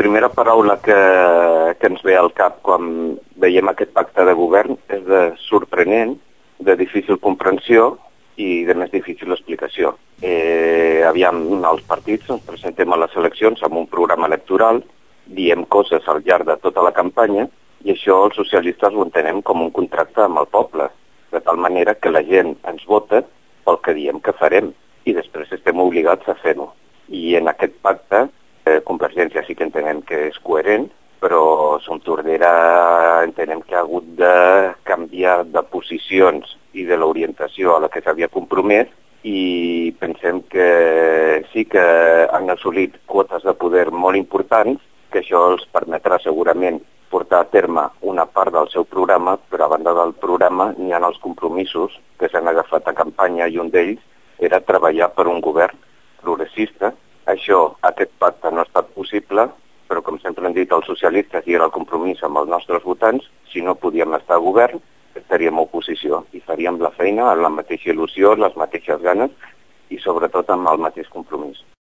primera paraula que ens ve al cap quan veiem aquest pacte de govern és de sorprenent, de difícil comprensió i de més difícil explicació. Aviam, els partits ens presentem a les eleccions amb un programa electoral, diem coses al llarg de tota la campanya i això els socialistes ho entenem com un contracte amb el poble, de tal manera que la gent ens vota pel que diem que farem i després estem obligats a fer-ho. I en aquest pacte, Convergència sí que entenem que és coherent, però Som Tordera entenem que ha hagut de canviar de posicions i de l'orientació a la que s'havia compromès i pensem que sí que han assolit quotes de poder molt importants, que això els permetrà segurament portar a terme una part del seu programa, però a banda del programa n'hi ha els compromisos que s'han agafat a campanya i un d'ells era treballar per un govern progressista. Aquest pacte no ha estat possible, però com sempre han dit els socialistes i era el compromís amb els nostres votants, si no podíem estar a govern, estaríem a oposició i faríem la feina amb la mateixa il·lusió, les mateixes ganes i sobretot amb el mateix compromís.